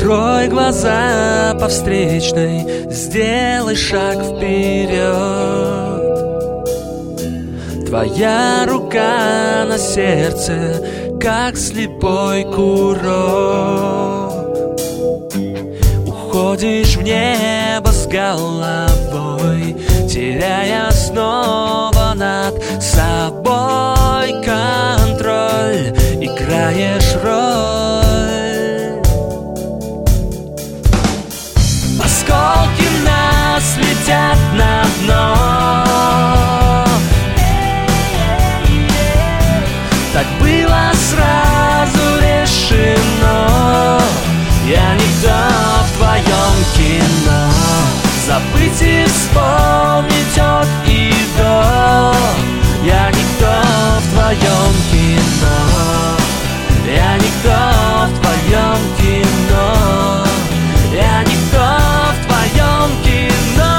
Закрой глаза по встречной, сделай шаг вперед. Твоя рука на сердце, как слепой курок. Уходишь в небо с головой, теряя снова над собой контроль. Играешь роль. Осколки нас летят на дно. Так было сразу решено. Я никто в твоем кино. Забыть и вспомнить от и до. Я никто в твоем кино. Я никто в твоем кино. Я никто в твоем кино.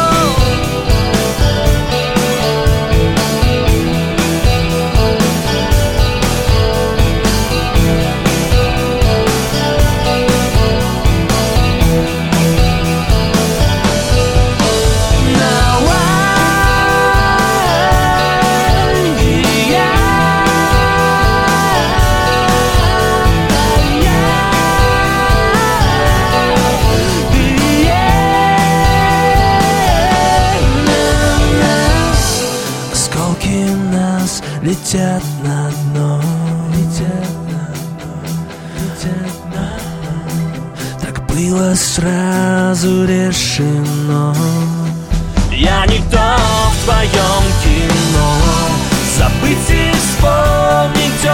Летят на дно, летят на дно, летят на дно. Так было сразу решено. Я никто в твоем кино. Забыть и вспомнить